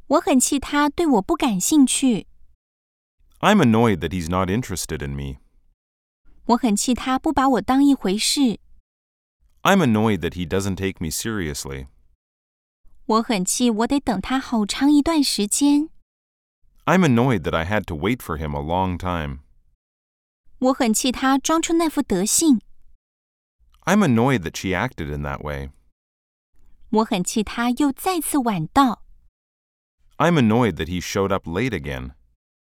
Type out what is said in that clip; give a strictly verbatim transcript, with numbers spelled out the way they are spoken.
我很气他对我不感兴趣。 I'm annoyed that he's not interested in me. 我很气他不把我当一回事。 I'm annoyed that he doesn't take me seriously. 我很气我得等他好长一段时间。 I'm annoyed that I had to wait for him a long time. 我很气他装出那副德性。 I'm annoyed that she acted in that way. 我很气他又再次晚到。 I'm annoyed that he showed up late again.